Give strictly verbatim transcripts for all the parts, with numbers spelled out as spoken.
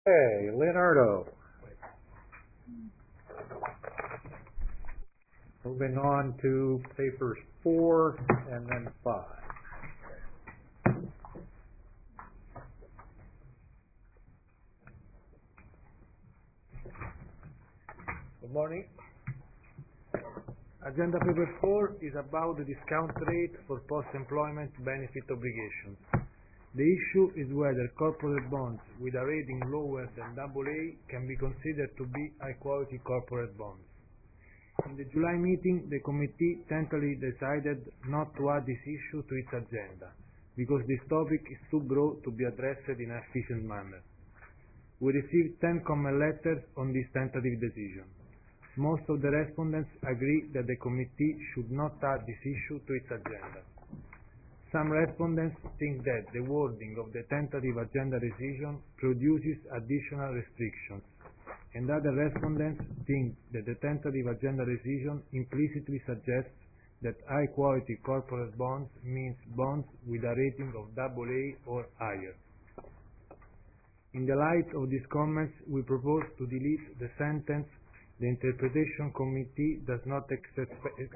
Hey, Leonardo. Moving on to papers four and then five. Good morning. Agenda paper four is about the discount rate for post-employment benefit obligations. The issue is whether corporate bonds with a rating lower than double A can be considered to be high-quality corporate bonds. In the July meeting, the committee tentatively decided not to add this issue to its agenda because this topic is too broad to be addressed in an efficient manner. We received ten comment letters on this tentative decision. Most of the respondents agree that the committee should not add this issue to its agenda. Some respondents think that the wording of the tentative agenda decision produces additional restrictions, and other respondents think that the tentative agenda decision implicitly suggests that high-quality corporate bonds means bonds with a rating of double A or higher. In the light of these comments, we propose to delete the sentence, "The Interpretation Committee does not expect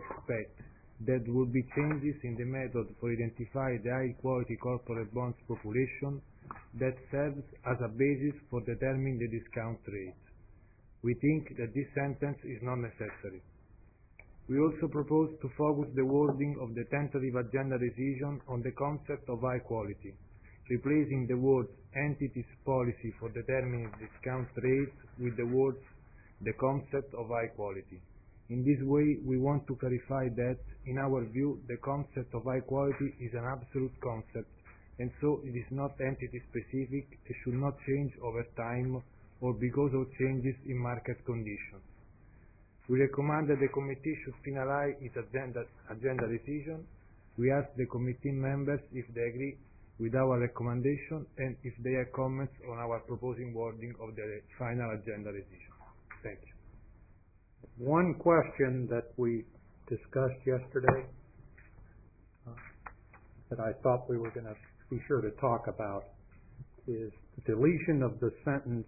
that would be changes in the method for identifying the high-quality corporate bonds population that serves as a basis for determining the discount rate." We think that this sentence is not necessary. We also propose to focus the wording of the tentative agenda decision on the concept of high quality, replacing the words "entities policy for determining discount rates" with the words "the concept of high quality." In this way, we want to clarify that, in our view, the concept of high quality is an absolute concept, and so it is not entity-specific and should not change over time or because of changes in market conditions. We recommend that the committee should finalize its agenda, agenda decision. We ask the committee members if they agree with our recommendation and if they have comments on our proposing wording of the final agenda decision. Thank you. One question that we discussed yesterday uh, that I thought we were going to be sure to talk about is the deletion of the sentence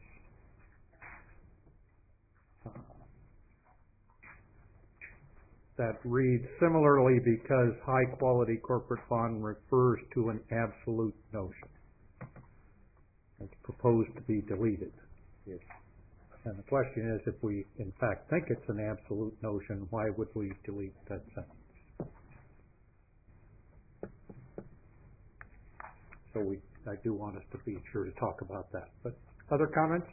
uh, that reads, "Similarly, because high-quality corporate bond refers to an absolute notion." It's proposed to be deleted. Yes. And the question is, if we in fact think it's an absolute notion, why would we delete that sentence? So we, I do want us to be sure to talk about that. But other comments?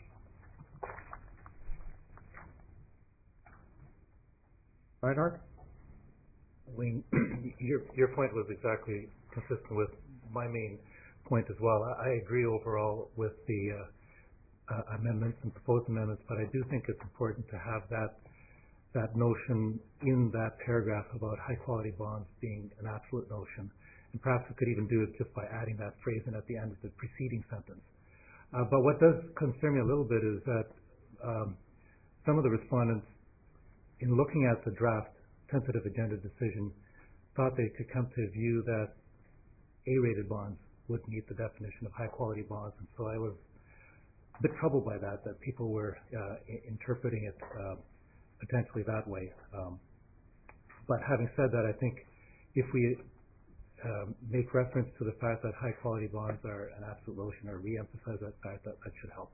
Reinhardt? Wayne, your, your point was exactly consistent with my main point as well. I, I agree overall with the uh, Uh, amendments and proposed amendments, but I do think it's important to have that that notion in that paragraph about high quality bonds being an absolute notion. And perhaps we could even do it just by adding that phrase in at the end of the preceding sentence. Uh, but what does concern me a little bit is that um, some of the respondents, in looking at the draft tentative agenda decision, thought they could come to a view that A-rated bonds would meet the definition of high quality bonds, and so I was a bit troubled by that, that people were uh, interpreting it uh, potentially that way. Um, but having said that, I think if we uh, make reference to the fact that high-quality bonds are an absolute notion, or re-emphasize that fact, that, that should help.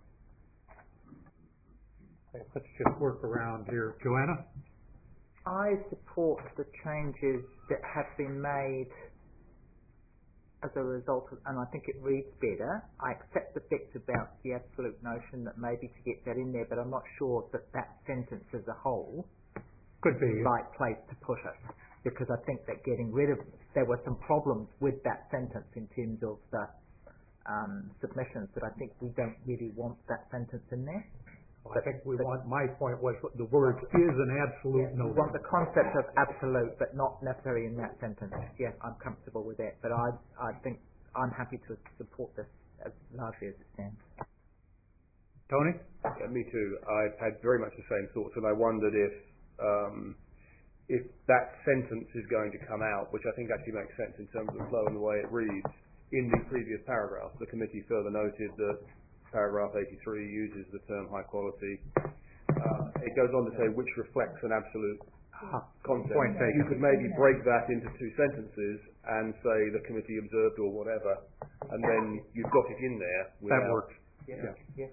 Okay, let's just work around here. Joanna? I support the changes that have been made as a result of, and I think it reads better. I accept the bit about the absolute notion that maybe to get that in there, but I'm not sure that that sentence as a whole could be the right place to put it, because I think that getting rid of, there were some problems with that sentence in terms of the um, submissions that I think we don't really want that sentence in there. Well, I think we want, my point was the word is an absolute yeah, notion. We want the concept of absolute, but not necessarily in that sentence. Yes, I'm comfortable with that, but I I think I'm happy to support this as largely as it stands. Tony? Yeah, me too. I've had very much the same thoughts, and I wondered if um, if that sentence is going to come out, which I think actually makes sense in terms of the flow and the way it reads. In the previous paragraph, the committee further noted that paragraph eighty-three uses the term high quality. Uh, it goes on to say which reflects an absolute concept. Point taken. You could maybe break that into two sentences and say the committee observed or whatever, and then you've got it in there. That works. Yeah. Yeah. Yeah.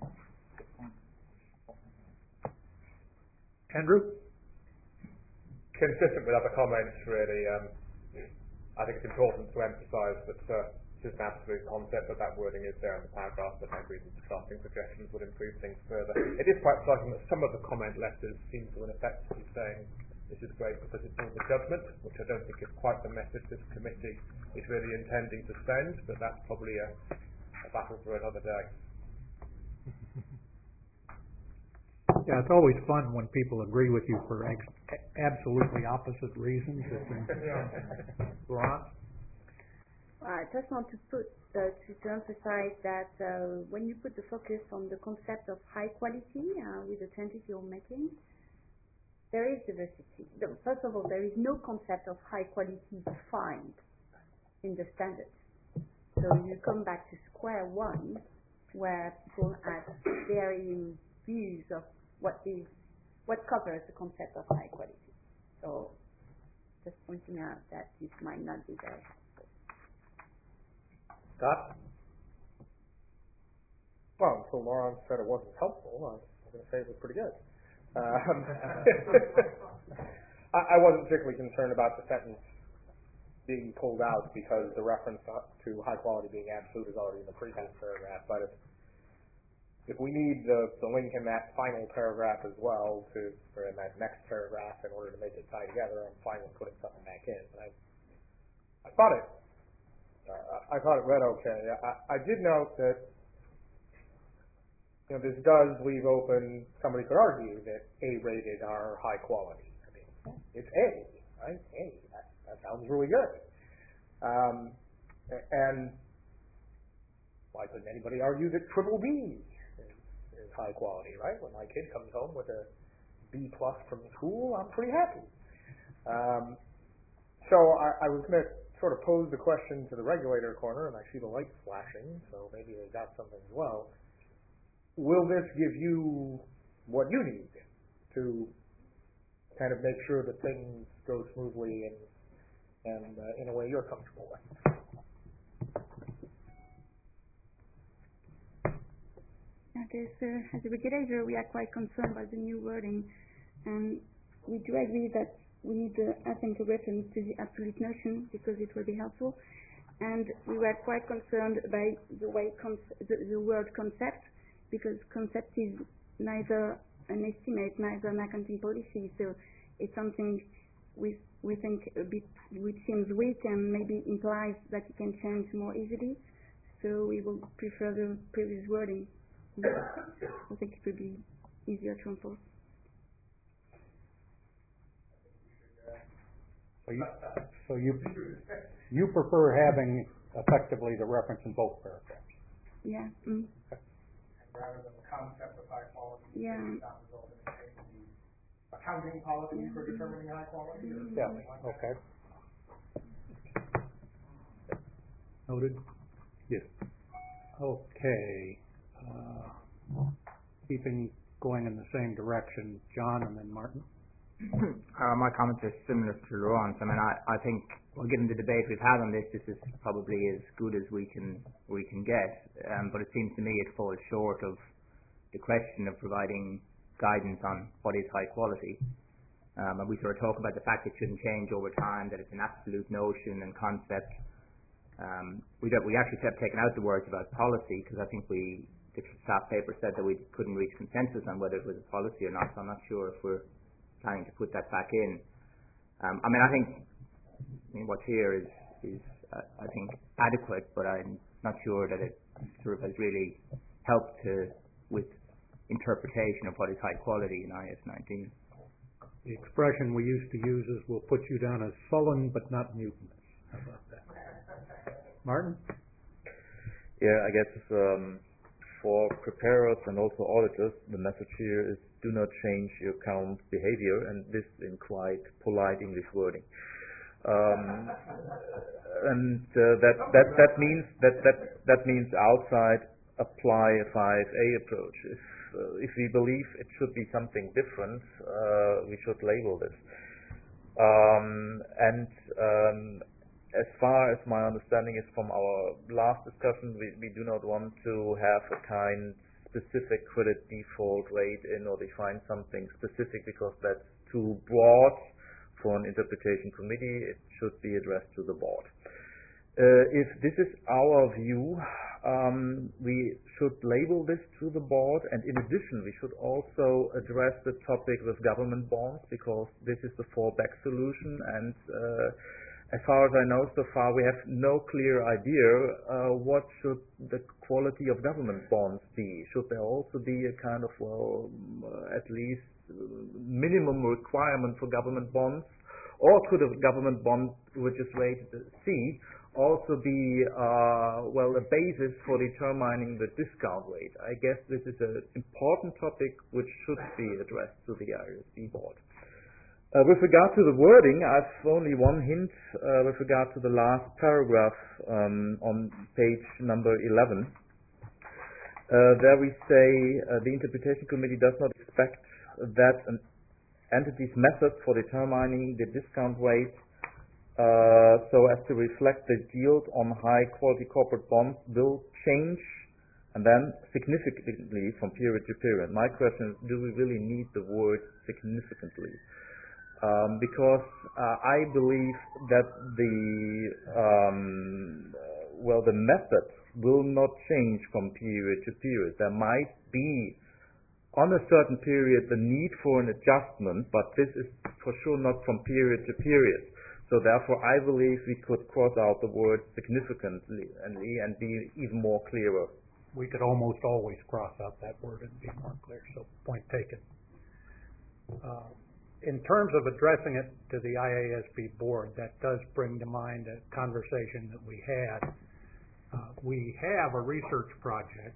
Andrew? Consistent with other comments, really, um, I think it's important to emphasise that uh, this is an absolute concept, but that wording is there in the paragraph, but I agree that drafting suggestions would improve things further. It is quite striking that some of the comment letters seem to, in effect, be saying this is great because it's all the judgment, which I don't think is quite the message this committee is really intending to send, but that's probably a, a battle for another day. Yeah, it's always fun when people agree with you for ex- absolutely opposite reasons. Ron? I just want to put uh, to, to emphasize that uh, when you put the focus on the concept of high quality uh, with the changes you're making, there is diversity. The, first of all, there is no concept of high quality defined in the standards. So you come back to square one, where people have varying views of what is what covers the concept of high quality. So just pointing out that it might not be there. Scott? Well, until Laurent said it wasn't helpful, I was going to say it was pretty good. Um, I, I wasn't particularly concerned about the sentence being pulled out because the reference to high quality being absolute is already in the previous paragraph. But if if we need the, the link in that final paragraph as well to, or in that next paragraph in order to make it tie together, I'm fine with putting something back in. But I, I thought it, uh, I thought it read okay. I, I did note that, you know, this does leave open, somebody could argue that A-rated are high quality. I mean, it's A, right? A, that, that sounds really good. Um, and why couldn't anybody argue that triple B is high quality, right? When my kid comes home with a B plus from school, I'm pretty happy. Um, so I, I was going to sort of pose the question to the regulator corner, and I see the lights flashing, so maybe they got something as well. Will this give you what you need to kind of make sure that things go smoothly and and uh, in a way you're comfortable with? Okay, so as a regulator, we are quite concerned about the new wording, and we do agree that we need, uh, I think, a reference to the absolute notion because it will be helpful. And we were quite concerned by the way con- the, the word concept, because concept is neither an estimate, neither an accounting policy. So it's something we we think a bit which seems weak and maybe implies that it can change more easily. So we will prefer the previous wording. I think it would be easier to enforce. So you, so you, you prefer having effectively the reference in both paragraphs? Yeah. Mm. Rather than the concept of high quality, yeah. not result in changing the accounting policy yeah. for determining high quality? Or yeah. something like okay. That? Noted. Yes. Okay. Uh, keeping going in the same direction, John and then Martin. Uh, my comments are similar to Laurent's. I mean, I, I think, well, given the debate we've had on this, this is probably as good as we can we can get. Um, but it seems to me it falls short of the question of providing guidance on what is high quality. Um, and we sort of talk about the fact it shouldn't change over time, that it's an absolute notion and concept. Um, we don't, we actually kept taking out the words about policy because I think we the staff paper said that we couldn't reach consensus on whether it was a policy or not. So I'm not sure if we're planning to put that back in. Um, I mean, I think I mean, what's here is, is uh, I think, adequate, but I'm not sure that it sort of has really helped to, with interpretation of what is high quality in I S nineteen. The expression we used to use is we'll put you down as sullen but not mutinous. How about that? Martin? Yeah, I guess um, for preparers and also auditors, the message here is do not change your account behavior, and this in quite polite English wording. Um, and uh, that that that means that that that means outside apply a five A approach. If uh, if we believe it should be something different, uh, we should label this. Um, and um, as far as my understanding is from our last discussion, we, we do not want to have a kind specific credit default rate in or define something specific because that's too broad for an interpretation committee. It should be addressed to the board. Uh, if this is our view, um, we should label this to the board, and in addition, we should also address the topic with government bonds because this is the fallback solution. And uh, as far as I know, so far we have no clear idea uh, what should the quality of government bonds be. Should there also be a kind of, well, uh, at least minimum requirement for government bonds, or could a government bond which is rated C also be, uh, well, a basis for determining the discount rate? I guess this is an important topic which should be addressed to the I R S B board. Uh, with regard to the wording, I've only one hint uh, with regard to the last paragraph um, on page number eleven. Uh, there we say uh, the interpretation committee does not expect that an entity's method for determining the discount rate Uh, so as to reflect the yield on high-quality corporate bonds will change and then significantly from period to period. My question is, do we really need the word significantly? Um, because uh, I believe that the um, uh, well, the method will not change from period to period. There might be on a certain period the need for an adjustment, but this is for sure not from period to period. So therefore, I believe we could cross out the word significantly and, and be even more clearer. We could almost always cross out that word and be more clear, so point taken. Uh, in terms of addressing it to the I A S B board, that does bring to mind a conversation that we had. Uh, we have a research project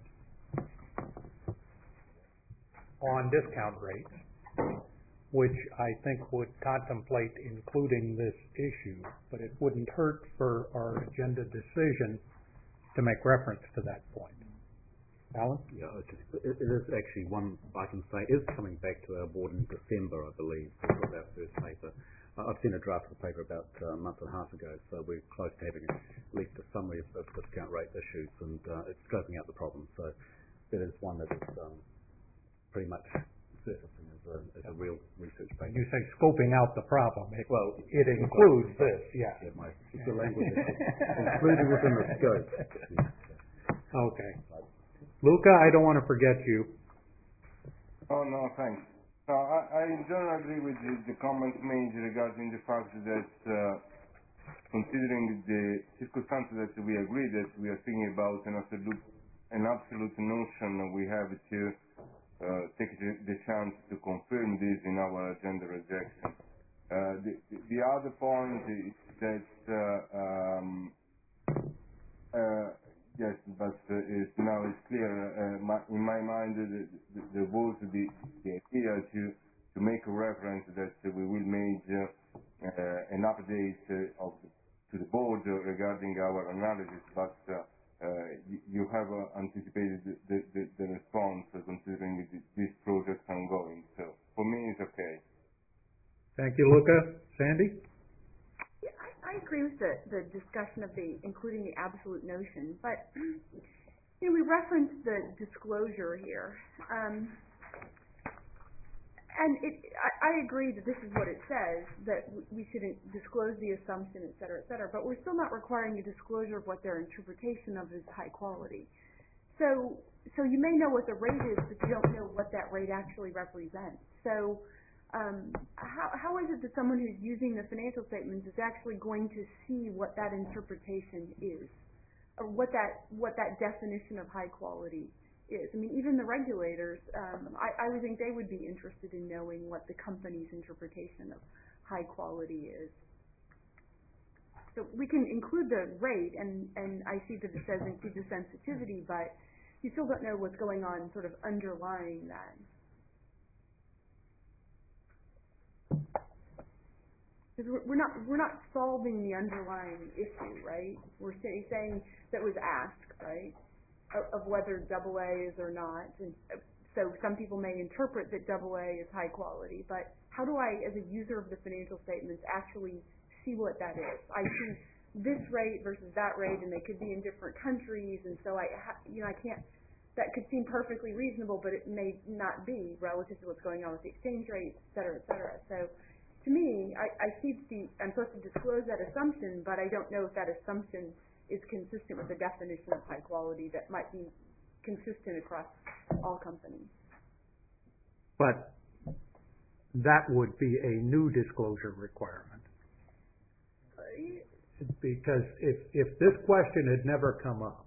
on discount rates, which I think would contemplate including this issue, but it wouldn't hurt for our agenda decision to make reference to that point. Alan? Yeah, it, it is actually one I can say is coming back to our board in December, I believe, for our first paper. Uh, I've seen a draft of the paper about uh, a month and a half ago, so we're close to having at least a summary of, of discount rate issues, and uh, it's scoping out the problem. So that is one that is um, pretty much surfacing as a, as a real research paper. You say scoping out the problem. It, well, it includes this, yeah. Yeah, my the language is including within the scope. Yeah. Okay. Luca, I don't want to forget you. Oh, no, thanks. So I, I in general agree with the, the comments made regarding the fact that uh, considering the circumstances that we agree that we are thinking about an absolute, an absolute notion, we have to Uh, take the, the chance to confirm this in our agenda rejection. Uh, the, the other point is that, uh, um, uh, yes, but uh, is now it's clear uh, my, in my mind uh, there was the, the idea to, to make a reference that we will make uh, uh, an update uh, of the, to the board uh, regarding our analysis, but uh, Uh, you, you have uh, anticipated the, the, the, the response uh, considering the, this project ongoing. So for me, it's okay. Thank you, Luca. Sandy? Yeah, I, I agree with the, the discussion of the including the absolute notion, but you know, we referenced the disclosure here. Um, And it, I, I agree that this is what it says, that we shouldn't disclose the assumption, et cetera, et cetera, but we're still not requiring a disclosure of what their interpretation of is high quality. So, so you may know what the rate is, but you don't know what that rate actually represents. So um, how, how is it that someone who's using the financial statements is actually going to see what that interpretation is, or what that, what that definition of high quality is? I mean, even the regulators, um, I, I would think they would be interested in knowing what the company's interpretation of high quality is. So we can include the rate, and, and I see that it says include the sensitivity, but you still don't know what's going on sort of underlying that. Because we're, we're not we're not solving the underlying issue, right? We're say, saying that was asked, right? of, of whether double A is or not. And so some people may interpret that double A is high quality, but how do I, as a user of the financial statements, actually see what that is? I see this rate versus that rate, and they could be in different countries, and so I, you know, I can't. That could seem perfectly reasonable, but it may not be relative to what's going on with the exchange rates, et cetera, et cetera. So, to me, I, I see the, I'm supposed to disclose that assumption, but I don't know if that assumption is consistent with the definition of high quality that might be consistent across all companies. But that would be a new disclosure requirement. Because if, if this question had never come up,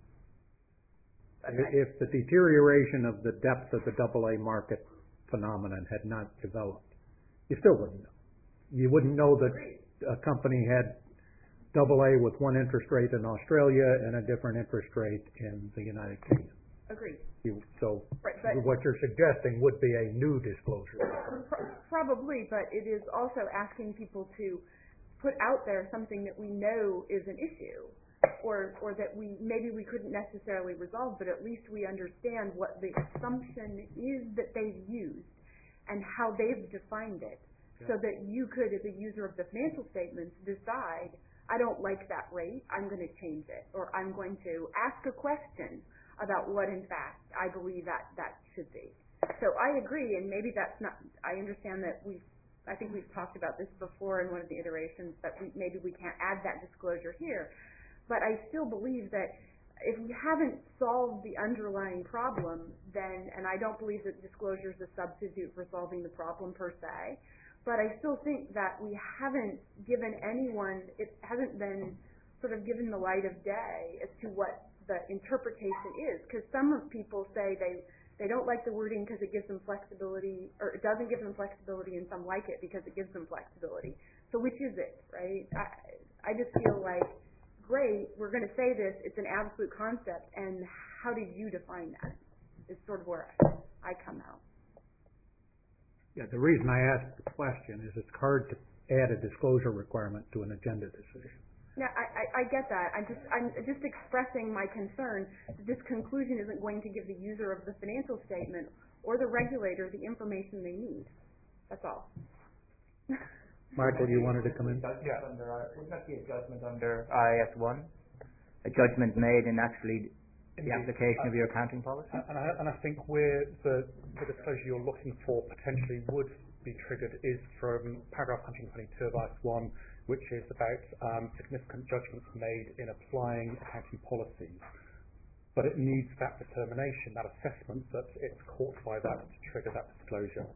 if the deterioration of the depth of the double A market phenomenon had not developed, you still wouldn't know. You wouldn't know that a company had double A with one interest rate in Australia and a different interest rate in the United Kingdom. Agreed. You, so right, but what you're suggesting would be a new disclosure. Probably, but it is also asking people to put out there something that we know is an issue. Or, or that we maybe we couldn't necessarily resolve, but at least we understand what the assumption is that they've used and how they've defined it, yeah. So that you could, as a user of the financial statements, decide, I don't like that rate, I'm going to change it, or I'm going to ask a question about what, in fact, I believe that that should be. So I agree, and maybe that's not. I understand that we. I think we've talked about this before in one of the iterations, but we, maybe we can't add that disclosure here. But I still believe that if we haven't solved the underlying problem, then, and I don't believe that disclosure is a substitute for solving the problem per se, but I still think that we haven't given anyone, it hasn't been sort of given the light of day as to what the interpretation is. Because some of people say they, they don't like the wording because it gives them flexibility, or it doesn't give them flexibility, and some like it because it gives them flexibility. So which is it, right? I, I just feel like, great, we're going to say this, it's an absolute concept, and how did you define that is sort of where I, I come out. Yeah, the reason I asked the question is it's hard to add a disclosure requirement to an agenda decision. Yeah, I, I, I get that. I'm just I'm just expressing my concern that this conclusion isn't going to give the user of the financial statement or the regulator the information they need. That's all. Michael, you wanted to come in? Yeah. Under, uh, wouldn't that be a judgment under I A S one? A judgment made in actually the application of your accounting policy? And I, and I think where the, the disclosure you're looking for potentially would be triggered is from paragraph one twenty-two of I A S one, which is about um, significant judgments made in applying accounting policies. But it needs that determination, that assessment that it's caught by that to trigger that disclosure.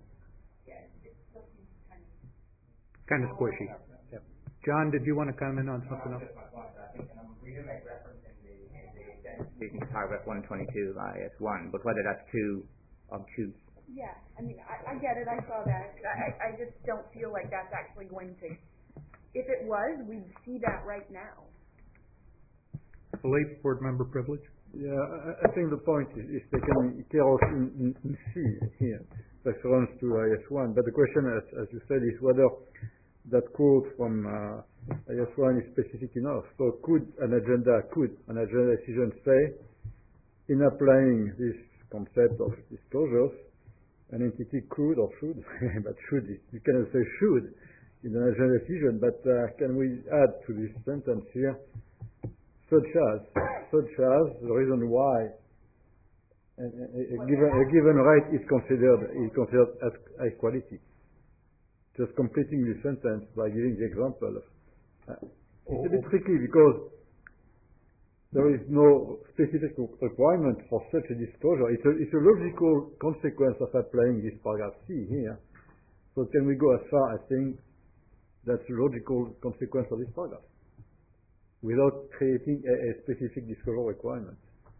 Kind of squishy. Yep. John, did you want to comment on something else? We do make reference in the, in the identification paragraph one twenty-two of I A S one, but whether that's too obtuse. Yeah, I mean, I, I get it. I saw that. I, I just don't feel like that's actually going to. If it was, we'd see that right now. Philippe, board member privilege. Yeah, I, I think the point is, is taken care of in, in, in C here, reference to I A S one. But the question, as, as you said, is whether that quote from uh, I A S one is specific enough. So could an agenda, could an agenda decision say, in applying this concept of disclosures, an entity could or should, but should, you cannot say should in an agenda decision, but uh, can we add to this sentence here, such as, such as the reason why a, a, a given a given right is considered is considered as high quality. Just completing this sentence by giving the example of, uh, it's a bit tricky because there is no specific requirement for such a disclosure. It's a, it's a logical consequence of applying this paragraph C here. So can we go as far as saying that's a logical consequence of this paragraph without creating a, a specific disclosure requirement?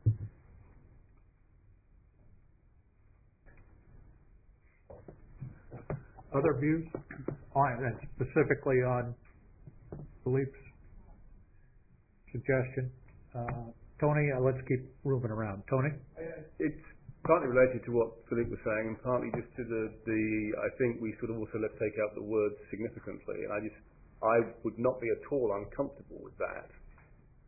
Other views on, and specifically on Philippe's suggestion? Uh, Tony, uh, let's keep moving around. Tony? It's partly related to what Philippe was saying, and partly just to the, the I think we sort of also let's take out the word significantly, and I just, I would not be at all uncomfortable with that.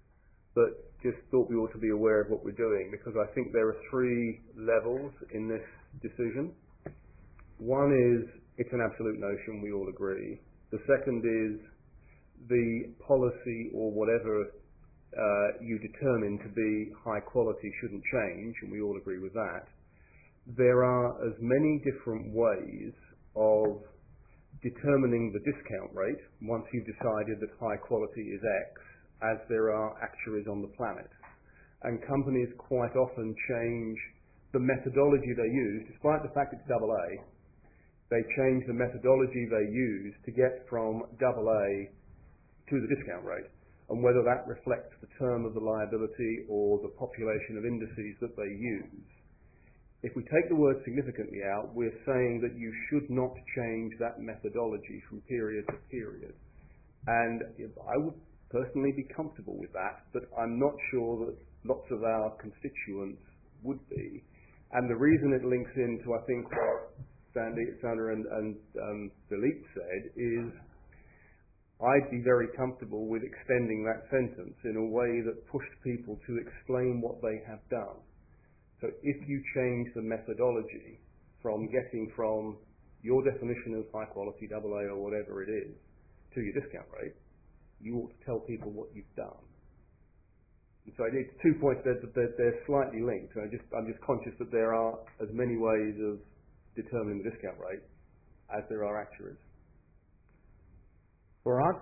but just thought we ought to be aware of what we're doing, because I think there are three levels in this decision. One is, it's an absolute notion, we all agree. The second is, the policy or whatever uh, you determine to be high quality shouldn't change, and we all agree with that. There are as many different ways of determining the discount rate once you've decided that high quality is X, as there are actuaries on the planet. And companies quite often change the methodology they use, despite the fact it's double A, they change the methodology they use to get from double A to the discount rate. And whether that reflects the term of the liability or the population of indices that they use. If we take the word significantly out, we're saying that you should not change that methodology from period to period. And I would personally be comfortable with that, but I'm not sure that lots of our constituents would be. And the reason it links into, I think, what Sandy, Sandra and, and um, Philippe said is, I'd be very comfortable with extending that sentence in a way that pushed people to explain what they have done. So if you change the methodology from getting from your definition of high quality, double A or whatever it is, to your discount rate, you ought to tell people what you've done. And so it's two points that they're, they're slightly linked. I just, I'm just conscious that there are as many ways of determining the discount rate as there are actuaries. Farhad?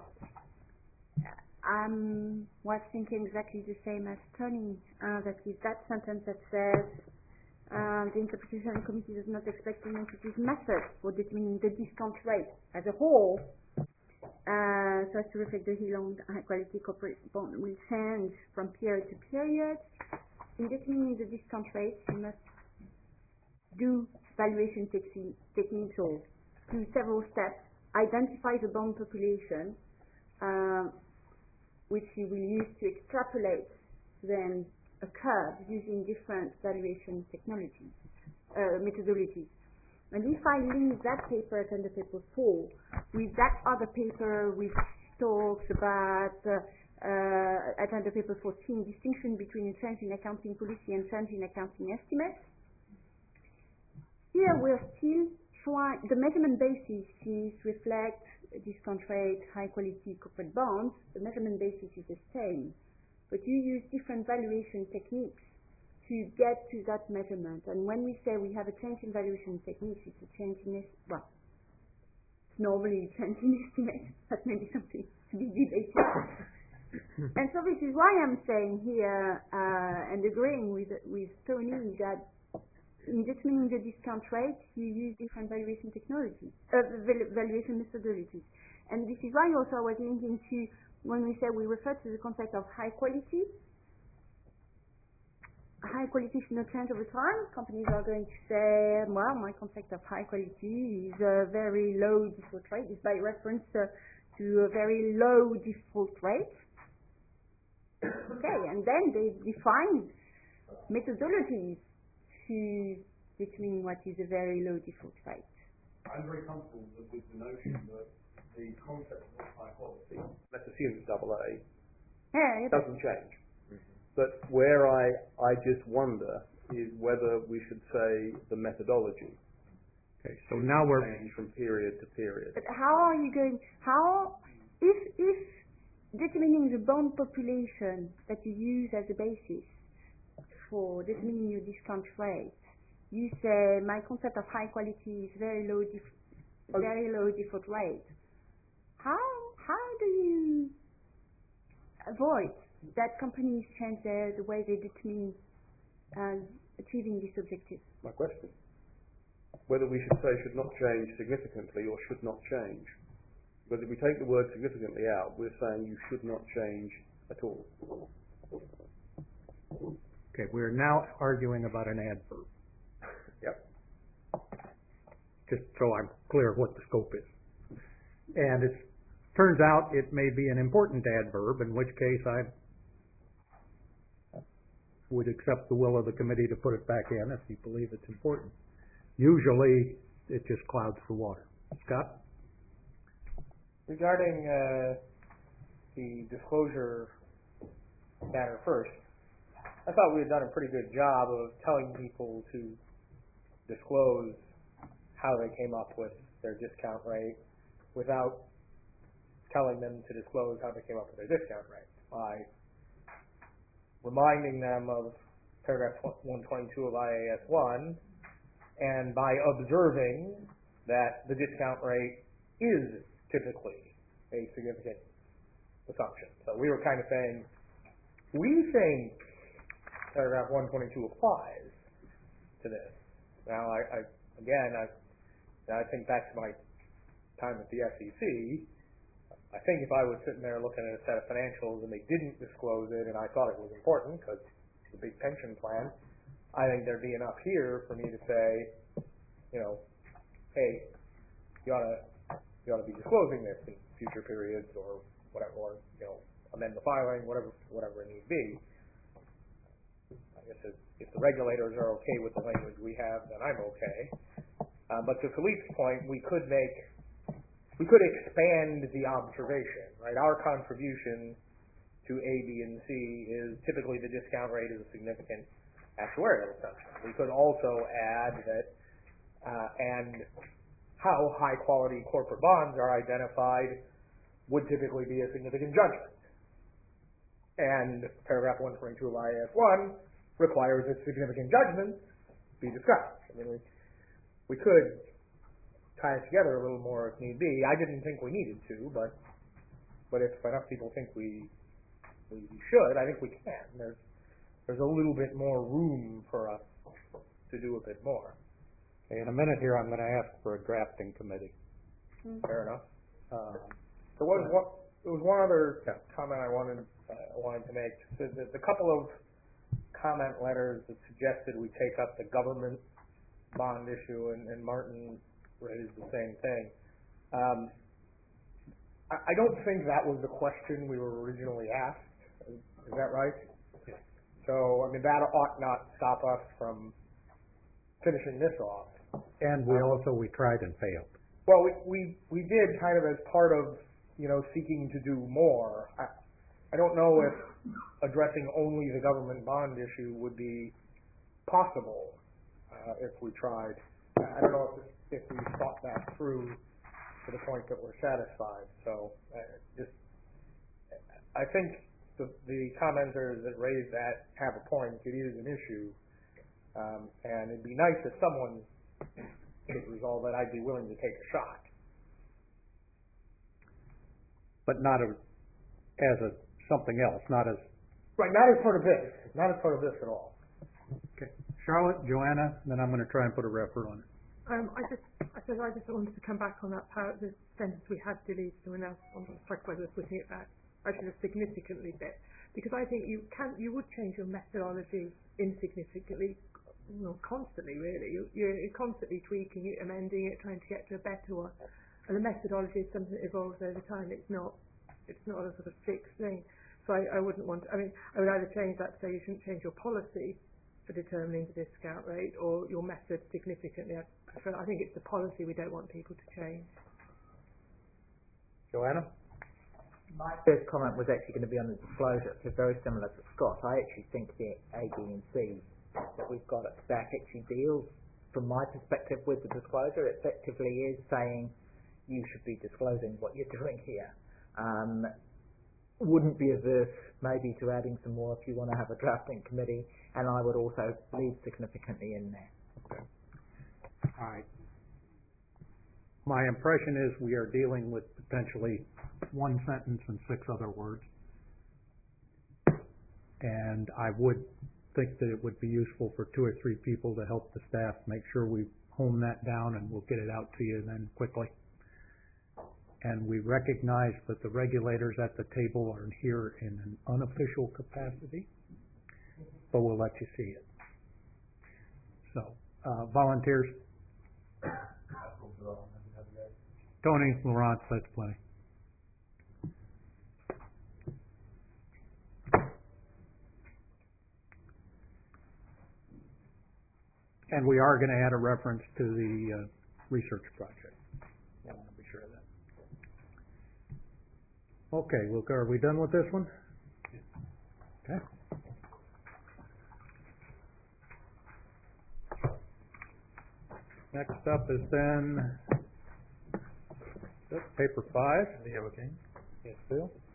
I was thinking exactly the same as Tony, uh, that with that sentence that says uh, the interpretation committee does not expect an entity's method for determining the discount rate as a whole, Uh, so as to reflect the long high quality corporate bond will change from period to period. In determining the discount rate, you must do valuation te- techniques or do several steps, identify the bond population, uh, which you will use to extrapolate then a curve using different valuation technologies, uh, methodologies. And if I link that paper at under paper four with that other paper which talks about uh, uh, at under paper fourteen, distinction between change in accounting policy and change in accounting estimates, here we're still trying, the measurement basis is reflect discount rate, high quality corporate bonds, the measurement basis is the same, but you use different valuation techniques to get to that measurement. And when we say we have a change in valuation techniques, it's a change in, est- well, it's normally a change in estimate. That may be something to be debated. And so this is why I'm saying here, uh, and agreeing with, with Tony, that in determining the discount rate, you use different valuation technologies, uh, valuation methodologies. And this is why also I was linking to, when we say we refer to the concept of high quality, high quality should not change over time. Companies are going to say, well, my concept of high quality is a very low default rate, is by reference uh, to a very low default rate. Okay, and then they define methodologies to determine what is a very low default rate. I'm very comfortable with the notion that the concept of high quality, let's assume it's double A, yeah, yeah, doesn't change. But where I, I just wonder is whether we should say the methodology. Okay, so now we're change from period to period. But how are you going? How if if determining the bond population that you use as a basis for determining your discount rate, you say my concept of high quality is very low, def- okay. very low default rate. How how do you avoid that companies change their, the way they determine uh, achieving this objective? My question. Whether we should say should not change significantly or should not change. Because if we take the word significantly out, we're saying you should not change at all. Okay, we're now arguing about an adverb. Yep. Just so I'm clear of what the scope is. And it turns out it may be an important adverb, in which case I would accept the will of the committee to put it back in if you believe it's important. Usually, it just clouds the water. Scott? Regarding uh, the disclosure matter first. I thought we had done a pretty good job of telling people to disclose how they came up with their discount rate without telling them to disclose how they came up with their discount rate, by reminding them of paragraph one twenty-two of I A S one and by observing that the discount rate is typically a significant assumption. So we were kind of saying, we think paragraph one twenty-two applies to this. Now, I, I again, I, I think back to my time at the S E C. I think if I was sitting there looking at a set of financials and they didn't disclose it and I thought it was important because it's a big pension plan, I think there'd be enough here for me to say, you know, hey, you ought to you ought to be disclosing this in future periods or whatever, or you know, amend the filing, whatever whatever it need be. I guess if, if the regulators are okay with the language we have, then I'm okay. Uh, but to Philippe's point, we could make we could expand the observation, right? Our contribution to A, B, and C is typically the discount rate is a significant actuarial assumption. We could also add that uh, and how high quality corporate bonds are identified would typically be a significant judgment. And paragraph one twenty-two of I A S one requires that significant judgments be discussed. I mean, we, we could tie it together a little more if need be. I didn't think we needed to, but but if enough people think we we should, I think we can. There's there's a little bit more room for us to do a bit more. Okay, in a minute here, I'm going to ask for a drafting committee. Mm-hmm. Fair enough. Um, there was one. There was one other yeah. comment I wanted uh, wanted to make. The, the, the couple of comment letters that suggested we take up the government bond issue, and, and Martin raised the same thing. Um, I, I don't think that was the question we were originally asked. Is, is that right? Yeah. So, I mean, that ought not stop us from finishing this off. And we um, also, we tried and failed. Well, we, we, we did kind of as part of, you know, seeking to do more. I, I don't know if addressing only the government bond issue would be possible uh, if we tried. I don't know if if we thought that through to the point that we're satisfied. So uh, just, I think the, the commenters that raised that have a point. It is an issue. Um, and it'd be nice if someone could resolve that. I'd be willing to take a shot. But not a, as a something else, not as... Right, not as part of this. Not as part of this at all. Okay. Charlotte, Joanna, then I'm going to try and put a refer on it. Um, I just, I suppose I just wanted to come back on that part, the sentence we had deleted, and now I'm struck by just putting it back, actually a significantly bit, because I think you can, you would change your methodology insignificantly, you know, constantly really. You, you're constantly tweaking it, amending it, trying to get to a better one, and the methodology is something that evolves over time. It's not, it's not a sort of fixed thing. So I, I wouldn't want. To, I mean, I would either change that to say you shouldn't change your policy for determining the discount rate, or your method significantly. I, prefer, I think it's the policy we don't want people to change. Joanna? My first comment was actually going to be on the disclosure, so very similar to Scott. I actually think the A, B and C that we've got at the back actually deals, from my perspective, with the disclosure. It effectively is saying you should be disclosing what you're doing here. Um, wouldn't be averse maybe to adding some more if you want to have a drafting committee, and I would also leave significantly in there. Okay. All right. My impression is we are dealing with potentially one sentence and six other words. And I would think that it would be useful for two or three people to help the staff make sure we hone that down, and we'll get it out to you then quickly. And we recognize that the regulators at the table are here in an unofficial capacity, but we'll let you see it. So, uh, volunteers? Tony, Laurence, that's plenty. And we are going to add a reference to the uh, research project. I want to be sure of that. Okay, Luca, are we done with this one? Okay. Next up is then, is that paper five? The Yellow King. Yes, Bill?